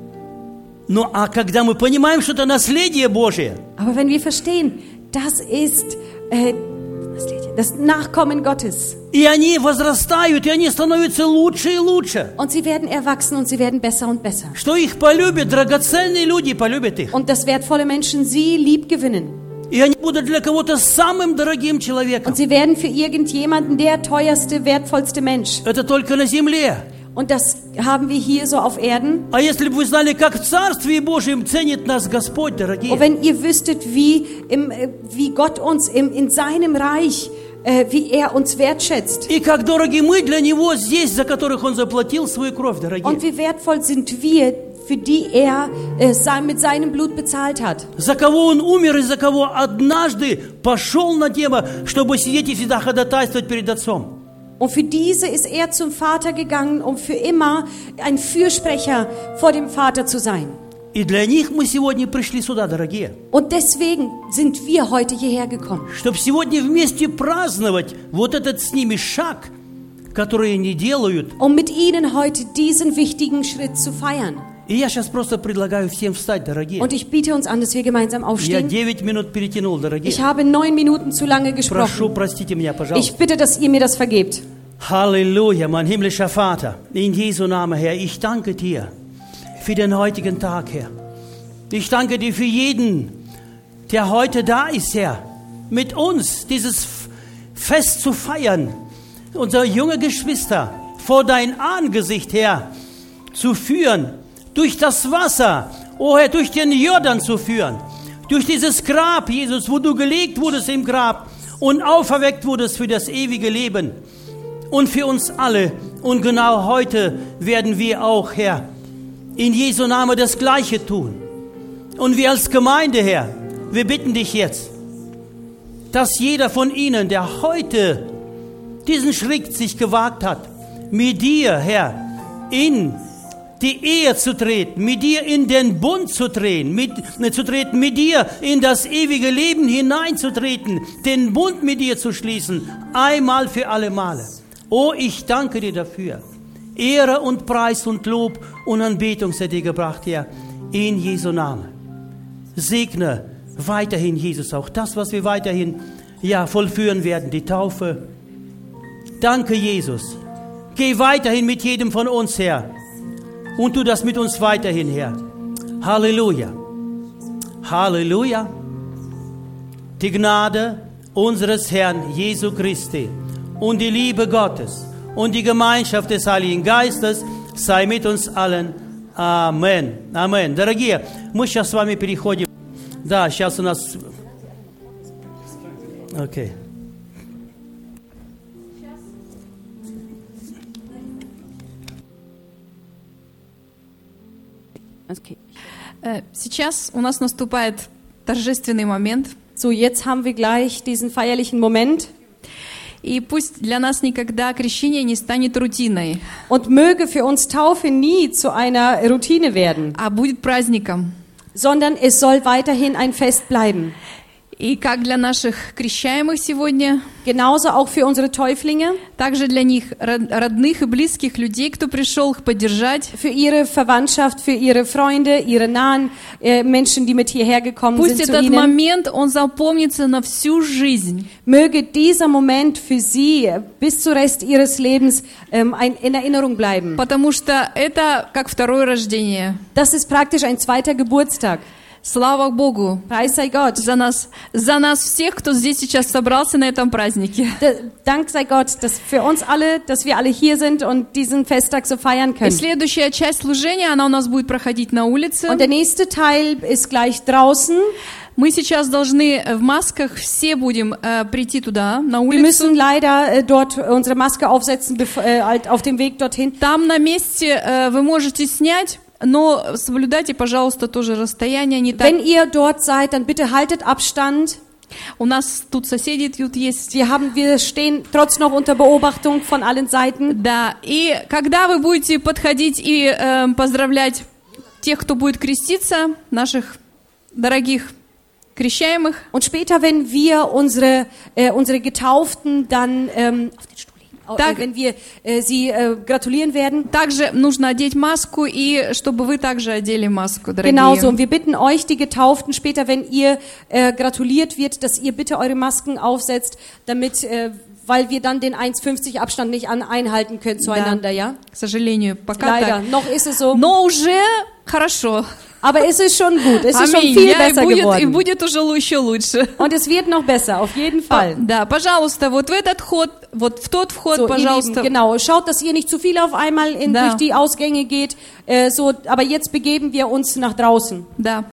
Ну, а когда мы понимаем, что это наследие Божие, Aber wenn wir verstehen, das ist das Nachkommen Gottes. и они возрастают, и они становятся лучше и лучше, Und sie werden erwachsen und sie werden besser und besser. что их полюбят, драгоценные люди полюбят их. Und dass wertvolle Menschen sie lieb gewinnen. И они будут для кого-то самым дорогим человеком. Und sie werden für irgendjemanden der teuerste, wertvollste Mensch. Это только на земле. Und das haben wir hier so auf Erden. А если бы вы знали, как в Царстве Божьем ценит нас Господь, Und дорогие. wenn ihr wüsstet, wie Gott uns in seinem Reich, wie er uns wertschätzt. И как дороги мы для Него здесь, за которых Он заплатил свою кровь, Und дорогие. wie wertvoll sind wir, für die er mit seinem Blut bezahlt hat. За кого Он умер и за кого однажды пошел на небо, чтобы сидеть и всегда ходатайствовать перед Отцом. Und für diese ist er zum Vater gegangen, um für immer ein Fürsprecher vor dem Vater zu sein. И для них мы сегодня пришли сюда, дорогие. Und deswegen sind wir heute hierher gekommen. Чтобы сегодня вместе праздновать вот этот с ними шаг, который они делают. Um mit ihnen heute diesen wichtigen Schritt zu feiern. И я сейчас просто предлагаю всем встать, дорогие. Und ich biete uns an, dass wir gemeinsam Я aufstehen. 9 минут перетянул, дорогие. Ich habe 9 Minuten zu lange Прошу, gesprochen. простите меня, Ich пожалуйста. bitte, dass ihr mir das vergebt. Halleluja, mein himmlischer Vater, in Jesu Namen, Herr, ich danke dir für den heutigen Tag, Herr. Ich danke dir für jeden, der heute da ist, Herr, mit uns dieses Fest zu feiern, unsere junge Geschwister vor dein Angesicht, Herr, zu führen, durch das Wasser, oh Herr, durch den Jordan zu führen, durch dieses Grab, Jesus, wo du gelegt wurdest im Grab und auferweckt wurdest für das ewige Leben und für uns alle. Und genau heute werden wir auch, Herr, in Jesu Namen das Gleiche tun. Und wir als Gemeinde, Herr, wir bitten dich jetzt, dass jeder von ihnen, der heute diesen Schritt sich gewagt hat, mit dir, Herr, in die Ehe zu treten, mit dir in den Bund zu treten, mit dir in das ewige Leben hineinzutreten, den Bund mit dir zu schließen, einmal für alle Male. Oh, ich danke dir dafür. Ehre und Preis und Lob und Anbetung sei dir gebracht, Herr, in Jesu Namen. Segne weiterhin, Jesus, auch das, was wir weiterhin vollführen werden, die Taufe. Danke, Jesus. Geh weiterhin mit jedem von uns, Herr. Und tu das mit uns weiterhin, Herr. Halleluja. Halleluja. Die Gnade unseres Herrn Jesu Christi und die Liebe Gottes und die Gemeinschaft des Heiligen Geistes sei mit uns allen. Амен. Амен. Дорогие, мы сейчас с вами переходим. Да, сейчас у нас... Окей. Okay. Сейчас у нас наступает торжественный момент. So, jetzt haben wir gleich diesen feierlichen Moment. И пусть для нас никогда крещение не станет рутиной, Und möge für uns Taufe nie zu einer Routine werden, а будет праздником. sondern es soll weiterhin ein Fest bleiben. И как для наших крещаемых сегодня, Genauso auch für unsere Täuflinge, также для них родных и близких людей, кто пришел их поддержать. für ihre Verwandtschaft, für ihre Freunde, ihre nahen Menschen, die mit hierher gekommen Пусть sind zu этот ihnen. момент, он запомнится на всю жизнь. Möge dieser Moment für sie bis zum Rest ihres Lebens in Erinnerung bleiben. Потому что это как второе рождение. Das ist praktisch ein zweiter Geburtstag. Слава Богу Preis sei Gott. за нас всех, кто здесь сейчас собрался на этом празднике. Dank sei Gott, dass für uns alle, dass wir alle hier sind und diesen Festtag so feiern И können. следующая часть служения, она у нас будет проходить на улице. Und der nächste Teil ist gleich draußen. Мы сейчас должны в масках все будем прийти туда, на Wir улицу. müssen leider dort unsere Maske aufsetzen, auf dem Weg dorthin. Там на месте вы можете снять, но соблюдайте, пожалуйста, тоже расстояние. Не так. Wenn ihr dort seid, dann bitte haltet Abstand. У нас тут соседи тут есть. Wir stehen trotz noch unter Beobachtung von allen Seiten. Да, и когда вы будете подходить и поздравлять тех, кто будет креститься, наших дорогих крещаемых, Und später, wenn wir unsere Getauften dann auf den Stuhl legen, wenn wir sie gratulieren werden. также нужно одеть маску, и чтобы вы также одели маску, дорогие. Genauso. Und wir bitten euch, die Getauften, später, wenn ihr gratuliert wird, dass ihr bitte eure Masken aufsetzt, damit, weil wir dann den 1,50 Abstand nicht einhalten können zueinander, ja? К сожалению, пока Leider. так. Noch ist es so. Но уже хорошо. Aber es ist schon gut. Es ist schon Аминь. viel И besser будет geworden. уже еще лучше. Und es wird noch besser, auf jeden Fall. Да, пожалуйста, вот в этот вход, вот в тот вход, So, ihr пожалуйста. Lieben, genau. Schaut, dass ihr nicht zu viel auf einmal Da. durch die Ausgänge geht. Aber jetzt begeben wir uns nach draußen. Да.